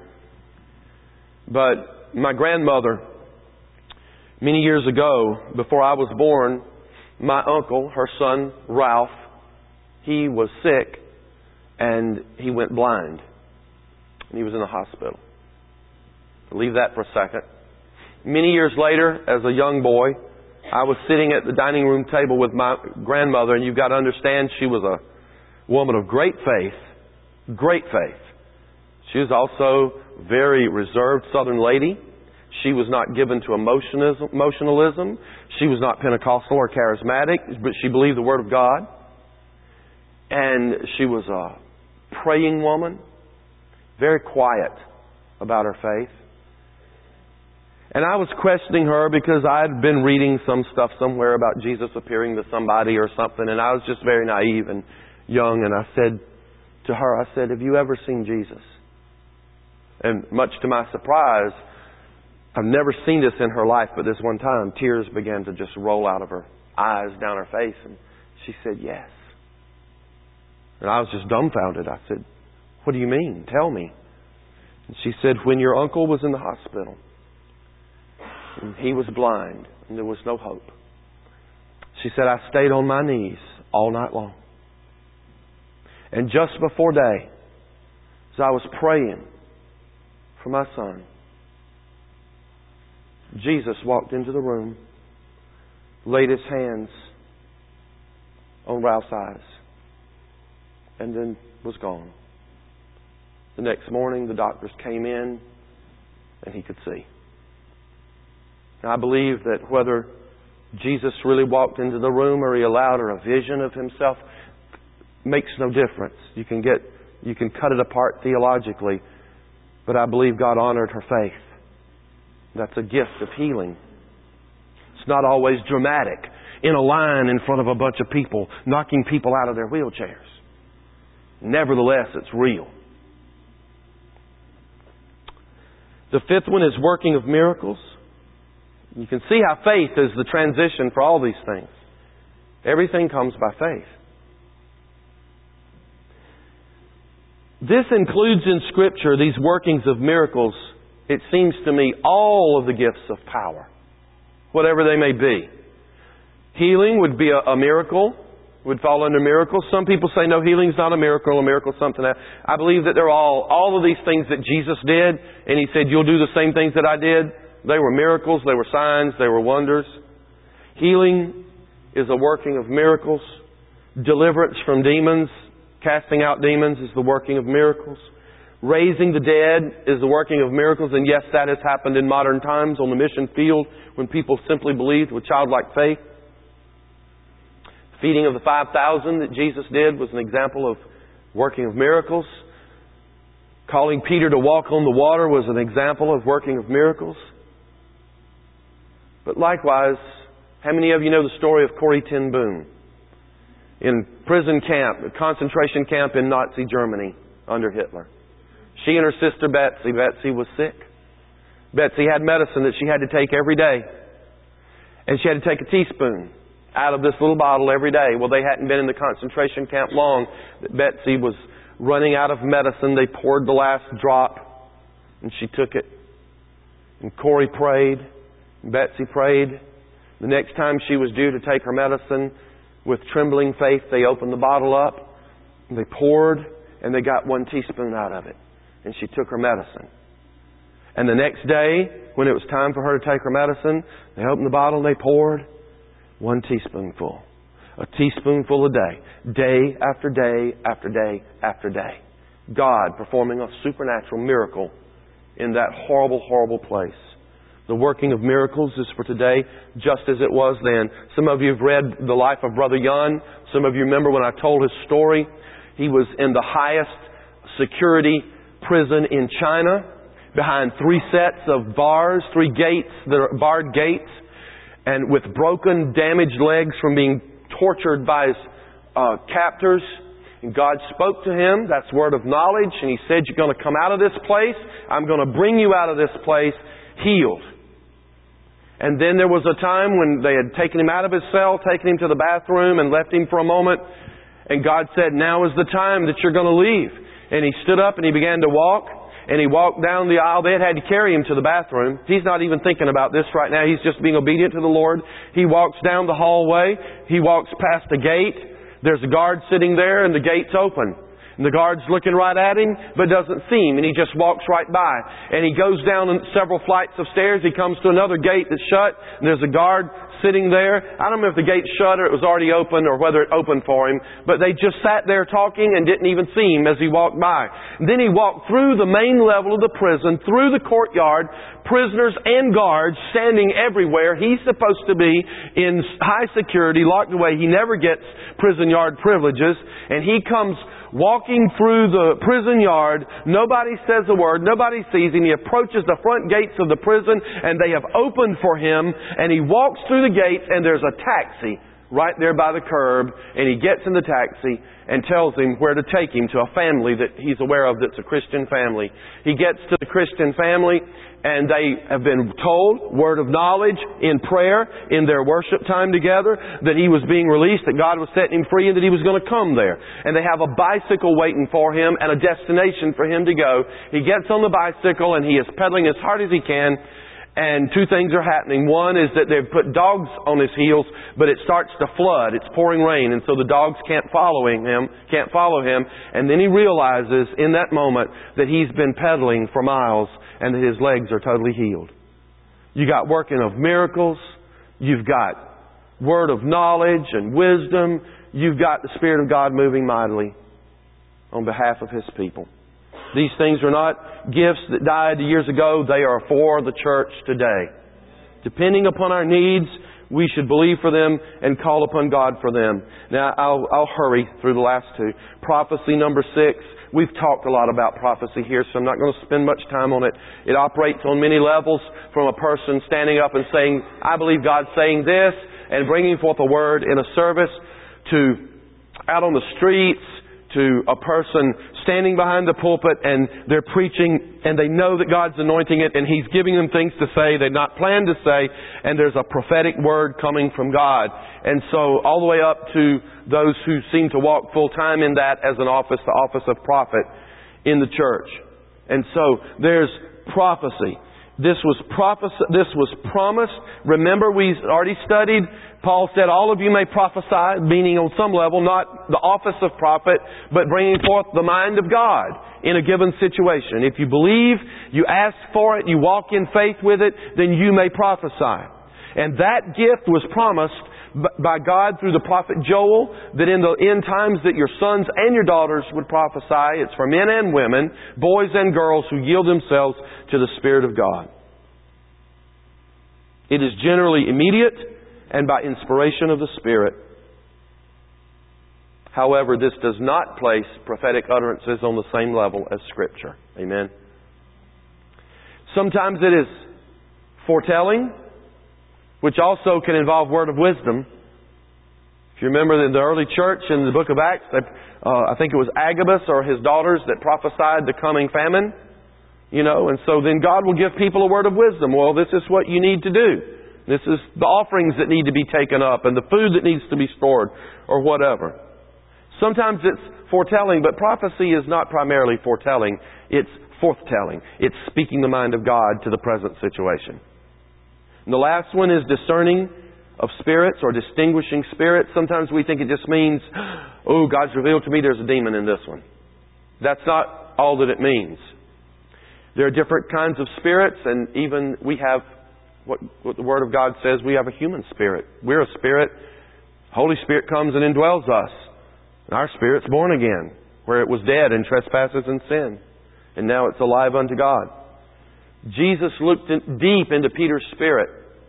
But my grandmother, many years ago, before I was born, my uncle, her son, Ralph, he was sick and he went blind. And he was in the hospital. Leave that for a second. Many years later, as a young boy, I was sitting at the dining room table with my grandmother, and you've got to understand she was a woman of great faith. Great faith. She was also a very reserved Southern lady. She was not given to emotionalism. She was not Pentecostal or charismatic, but she believed the Word of God. And she was a praying woman, very quiet about her faith. And I was questioning her because I had been reading some stuff somewhere about Jesus appearing to somebody or something, and I was just very naive and young, and I said to her, have you ever seen Jesus? And much to my surprise, I've never seen this in her life, but this one time, tears began to just roll out of her eyes, down her face. And she said, yes. And I was just dumbfounded. I said, what do you mean? Tell me. And she said, when your uncle was in the hospital, and he was blind, and there was no hope. She said, I stayed on my knees all night long. And just before day, as I was praying for my son, Jesus walked into the room, laid His hands on Ralph's eyes, and then was gone. The next morning, the doctors came in, and he could see. Now, I believe that whether Jesus really walked into the room or He allowed her a vision of Himself makes no difference. You can cut it apart theologically, but I believe God honored her faith. That's a gift of healing. It's not always dramatic, in a line in front of a bunch of people, knocking people out of their wheelchairs. Nevertheless, it's real. The fifth one is working of miracles. You can see how faith is the transition for all these things. Everything comes by faith. This includes in Scripture, these workings of miracles, it seems to me, all of the gifts of power, whatever they may be. Healing would be a miracle, would fall under miracles. Some people say, no, healing's not a miracle is something else. I believe that they're all of these things that Jesus did, and He said, you'll do the same things that I did. They were miracles, they were signs, they were wonders. Healing is a working of miracles. Deliverance from demons, casting out demons, is the working of miracles. Raising the dead is the working of miracles, and yes, that has happened in modern times on the mission field when people simply believed with childlike faith. Feeding of the 5,000 that Jesus did was an example of working of miracles. Calling Peter to walk on the water was an example of working of miracles. But likewise, how many of you know the story of Corrie ten Boom? In prison camp, a concentration camp in Nazi Germany under Hitler. She and her sister Betsy was sick. Betsy had medicine that she had to take every day. And she had to take a teaspoon out of this little bottle every day. Well, they hadn't been in the concentration camp long that Betsy was running out of medicine. They poured the last drop, and she took it. And Corrie prayed, and Betsy prayed. The next time she was due to take her medicine, with trembling faith, they opened the bottle up, and they poured, and they got 1 teaspoon out of it. And she took her medicine. And the next day, when it was time for her to take her medicine, they opened the bottle, they poured 1 teaspoonful. A teaspoonful a day. Day after day after day after day. God performing a supernatural miracle in that horrible, horrible place. The working of miracles is for today just as it was then. Some of you have read the life of Brother Yun. Some of you remember when I told his story. He was in the highest security prison in China, behind 3 sets of bars, 3 gates, that are barred gates, and with broken, damaged legs from being tortured by his captors. And God spoke to him. That's word of knowledge. And He said, you're going to come out of this place. I'm going to bring you out of this place healed. And then there was a time when they had taken him out of his cell, taken him to the bathroom and left him for a moment. And God said, now is the time that you're going to leave. And he stood up and he began to walk. And he walked down the aisle. They had to carry him to the bathroom. He's not even thinking about this right now. He's just being obedient to the Lord. He walks down the hallway. He walks past the gate. There's a guard sitting there and the gate's open. And the guard's looking right at him, but doesn't see him. And he just walks right by. And he goes down several flights of stairs. He comes to another gate that's shut. And there's a guard sitting there. I don't know if the gate's shut or it was already open or whether it opened for him. But they just sat there talking and didn't even see him as he walked by. And then he walked through the main level of the prison, through the courtyard, prisoners and guards standing everywhere. He's supposed to be in high security, locked away. He never gets prison yard privileges. And he comes walking through the prison yard. Nobody says a word. Nobody sees him. He approaches the front gates of the prison and they have opened for him. And he walks through the gates and there's a taxi right there by the curb, and he gets in the taxi and tells him where to take him to a family that he's aware of that's a Christian family. He gets to the Christian family, and they have been told, word of knowledge, in prayer, in their worship time together, that he was being released, that God was setting him free, and that he was going to come there. And they have a bicycle waiting for him and a destination for him to go. He gets on the bicycle, and he is pedaling as hard as he can. And two things are happening. One is that they've put dogs on his heels, but it starts to flood. It's pouring rain, and so the dogs can't follow him. And then he realizes in that moment that he's been pedaling for miles and that his legs are totally healed. You got working of miracles. You've got word of knowledge and wisdom. You've got the Spirit of God moving mightily on behalf of His people. These things are not gifts that died years ago. They are for the church today. Depending upon our needs, we should believe for them and call upon God for them. Now, I'll hurry through the last two. Prophecy number 6. We've talked a lot about prophecy here, so I'm not going to spend much time on it. It operates on many levels, from a person standing up and saying, I believe God's saying this, and bringing forth a word in a service, to out on the streets, to a person standing behind the pulpit and they're preaching and they know that God's anointing it and He's giving them things to say they've not planned to say, and there's a prophetic word coming from God. And so all the way up to those who seem to walk full time in that as an office, the office of prophet in the church. And so there's prophecy. This was promised. Remember, we already studied, Paul said, all of you may prophesy, meaning on some level, not the office of prophet, but bringing forth the mind of God in a given situation. If you believe, you ask for it, you walk in faith with it, then you may prophesy. And that gift was promised by God through the prophet Joel, that in the end times that your sons and your daughters would prophesy. It's for men and women, boys and girls who yield themselves to the Spirit of God. It is generally immediate and by inspiration of the Spirit. However, this does not place prophetic utterances on the same level as Scripture. Amen. Sometimes it is foretelling, which also can involve word of wisdom. If you remember in the early church in the book of Acts, I think it was Agabus or his daughters that prophesied the coming famine. And so then God will give people a word of wisdom. Well, this is what you need to do. This is the offerings that need to be taken up and the food that needs to be stored or whatever. Sometimes it's foretelling, but prophecy is not primarily foretelling. It's forthtelling. It's speaking the mind of God to the present situation. And the last one is discerning of spirits or distinguishing spirits. Sometimes we think it just means, oh, God's revealed to me there's a demon in this one. That's not all that it means. There are different kinds of spirits, and even we have what the Word of God says, we have a human spirit. We're a spirit. Holy Spirit comes and indwells us. And our spirit's born again, where it was dead in trespasses and sin. And now it's alive unto God. Jesus looked deep into Peter's spirit.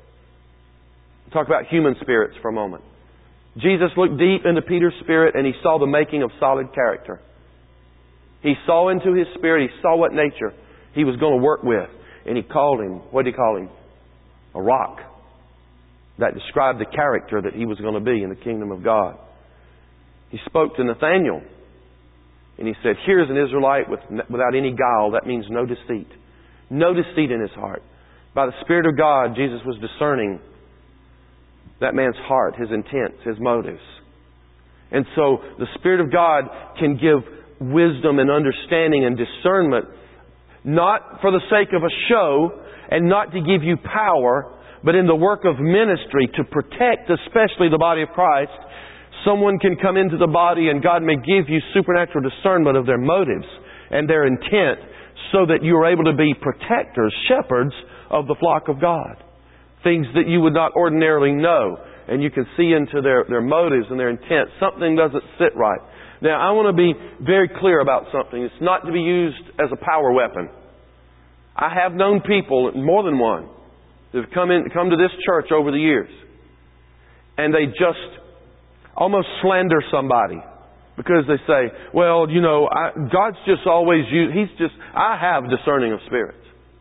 Talk about human spirits for a moment. Jesus looked deep into Peter's spirit and He saw the making of solid character. He saw into his spirit. He saw what nature he was going to work with. And He called him, what did He call him? A rock. That described the character that he was going to be in the kingdom of God. He spoke to Nathanael. And He said, here's an Israelite without any guile. That means no deceit. No deceit in his heart. By the Spirit of God, Jesus was discerning that man's heart, his intents, his motives. And so the Spirit of God can give wisdom and understanding and discernment, not for the sake of a show and not to give you power, but in the work of ministry to protect especially the body of Christ. Someone can come into the body and God may give you supernatural discernment of their motives and their intent, so that you are able to be protectors, shepherds of the flock of God. Things that you would not ordinarily know. And you can see into their motives and their intent. Something doesn't sit right. Now, I want to be very clear about something. It's not to be used as a power weapon. I have known people, more than one, that have come to this church over the years. And they just almost slander somebody. Because they say, well, God's just always used, I have discerning of spirits.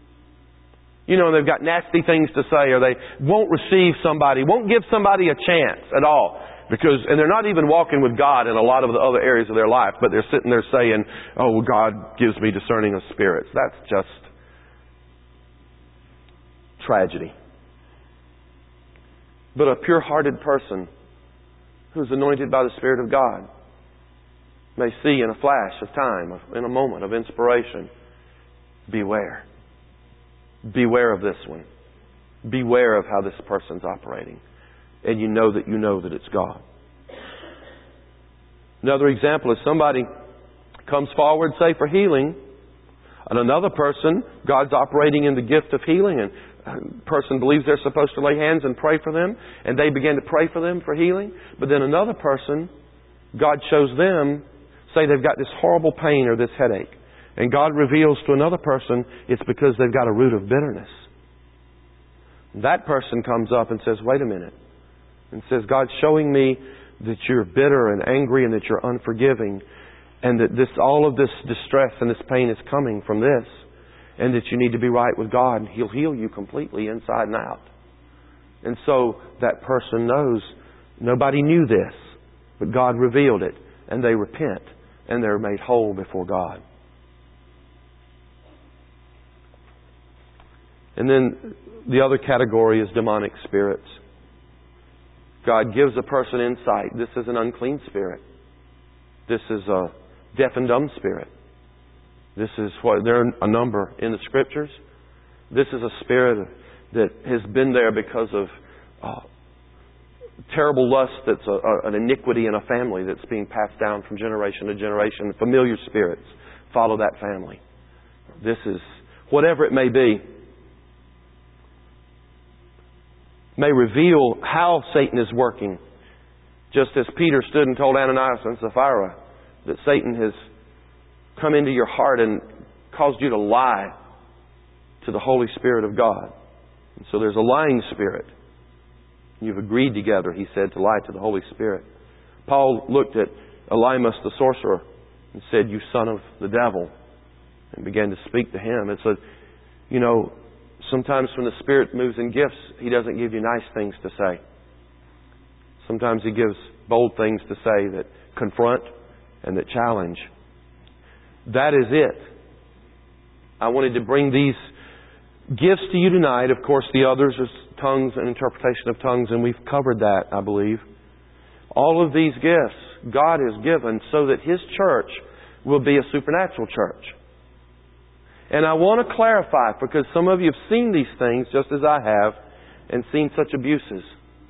And they've got nasty things to say, or they won't receive somebody, won't give somebody a chance at all. And they're not even walking with God in a lot of the other areas of their life, but they're sitting there saying, oh, God gives me discerning of spirits. That's just tragedy. But a pure-hearted person who's anointed by the Spirit of God may see in a flash of time, in a moment of inspiration, beware. Beware of this one. Beware of how this person's operating. And you know that it's God. Another example is somebody comes forward, say, for healing, and another person, God's operating in the gift of healing, and a person believes they're supposed to lay hands and pray for them, and they begin to pray for them for healing. But then another person, God shows them, say they've got this horrible pain or this headache, and God reveals to another person it's because they've got a root of bitterness. That person comes up and says, wait a minute, and says, God's showing me that you're bitter and angry and that you're unforgiving, and that all of this distress and this pain is coming from this, and that you need to be right with God, and He'll heal you completely inside and out. And so that person knows nobody knew this, but God revealed it, and they repent, and they're made whole before God. And then the other category is demonic spirits. God gives a person insight. This is an unclean spirit. This is a deaf and dumb spirit. This is what there are a number in the Scriptures. This is a spirit that has been there because of terrible lust that's an iniquity in a family that's being passed down from generation to generation. Familiar spirits follow that family. This is, whatever it may be, may reveal how Satan is working. Just as Peter stood and told Ananias and Sapphira that Satan has come into your heart and caused you to lie to the Holy Spirit of God. And so there's a lying spirit. You've agreed together, he said, to lie to the Holy Spirit. Paul looked at Elymas the sorcerer and said, you son of the devil, and began to speak to him. And so, sometimes when the Spirit moves in gifts, He doesn't give you nice things to say. Sometimes He gives bold things to say that confront and that challenge. That is it. I wanted to bring these gifts to you tonight. Of course, the others is tongues and interpretation of tongues, and we've covered that, I believe. All of these gifts God has given so that His church will be a supernatural church. And I want to clarify, because some of you have seen these things just as I have, and seen such abuses.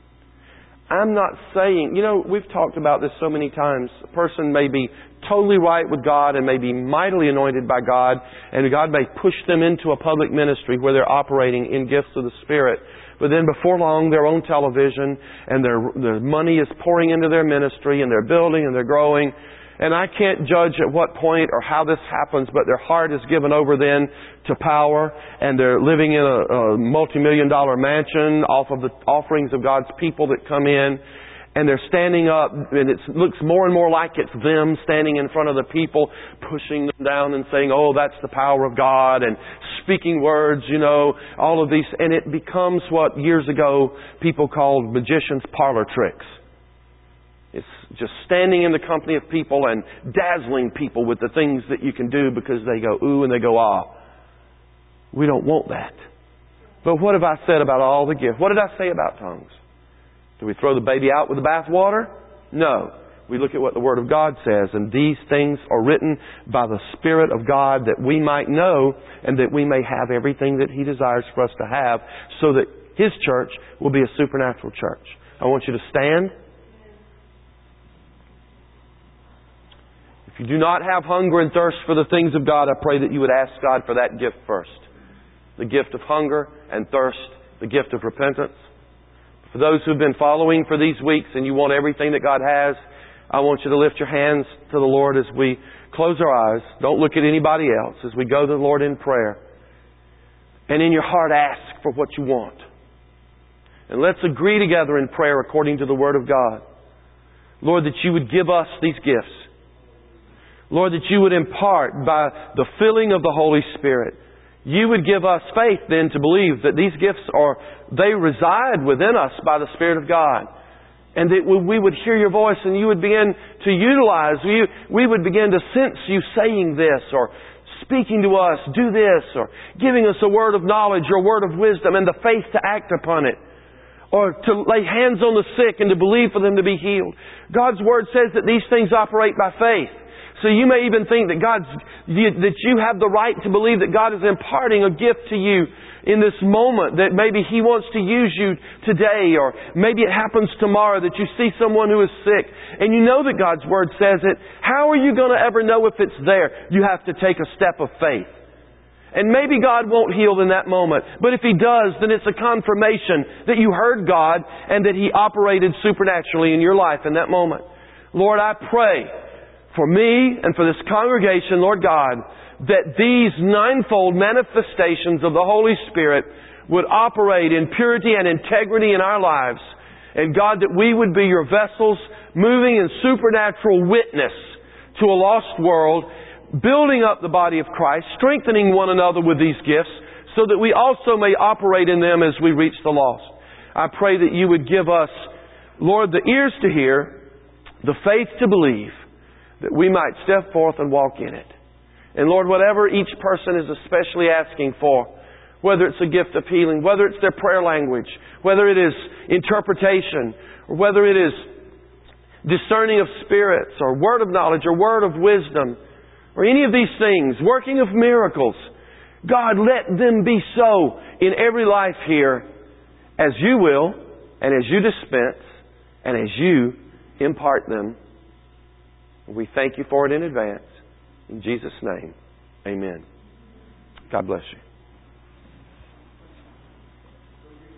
I'm not saying, we've talked about this so many times. A person may be totally right with God and may be mightily anointed by God, and God may push them into a public ministry where they're operating in gifts of the Spirit. But then before long, they're on television, and their money is pouring into their ministry, and they're building and they're growing. And I can't judge at what point or how this happens, but their heart is given over then to power, and they're living in a multi-million-dollar mansion off of the offerings of God's people that come in, and they're standing up, and it looks more and more like it's them standing in front of the people, pushing them down and saying, oh, that's the power of God, and speaking words, all of these. And it becomes what years ago people called magician's parlor tricks. It's just standing in the company of people and dazzling people with the things that you can do because they go ooh and they go ah. We don't want that. But what have I said about all the gifts? What did I say about tongues? Do we throw the baby out with the bathwater? No. We look at what the Word of God says, and these things are written by the Spirit of God that we might know and that we may have everything that He desires for us to have, so that His church will be a supernatural church. I want you to stand. If you do not have hunger and thirst for the things of God, I pray that you would ask God for that gift first. The gift of hunger and thirst, the gift of repentance. For those who have been following for these weeks and you want everything that God has, I want you to lift your hands to the Lord as we close our eyes. Don't look at anybody else as we go to the Lord in prayer. And in your heart ask for what you want. And let's agree together in prayer according to the Word of God. Lord, that you would give us these gifts. Lord, that you would impart by the filling of the Holy Spirit. You would give us faith then to believe that these gifts they reside within us by the Spirit of God. And that we would hear your voice and you would begin to utilize, we would begin to sense you saying this or speaking to us, do this, or giving us a word of knowledge or a word of wisdom and the faith to act upon it. Or to lay hands on the sick and to believe for them to be healed. God's Word says that these things operate by faith. So you may even think that that you have the right to believe that God is imparting a gift to you in this moment, that maybe He wants to use you today, or maybe it happens tomorrow that you see someone who is sick and you know that God's Word says it. How are you going to ever know if it's there? You have to take a step of faith. And maybe God won't heal in that moment. But if He does, then it's a confirmation that you heard God and that He operated supernaturally in your life in that moment. Lord, I pray for me and for this congregation, Lord God, that these ninefold manifestations of the Holy Spirit would operate in purity and integrity in our lives. And God, that we would be your vessels moving in supernatural witness to a lost world, building up the body of Christ, strengthening one another with these gifts, so that we also may operate in them as we reach the lost. I pray that you would give us, Lord, the ears to hear, the faith to believe, that we might step forth and walk in it. And Lord, whatever each person is especially asking for, whether it's a gift of healing, whether it's their prayer language, whether it is interpretation, or whether it is discerning of spirits, or word of knowledge, or word of wisdom, or any of these things, working of miracles, God, let them be so in every life here as you will, and as you dispense, and as you impart them. We thank you for it in advance. In Jesus' name, amen. God bless you.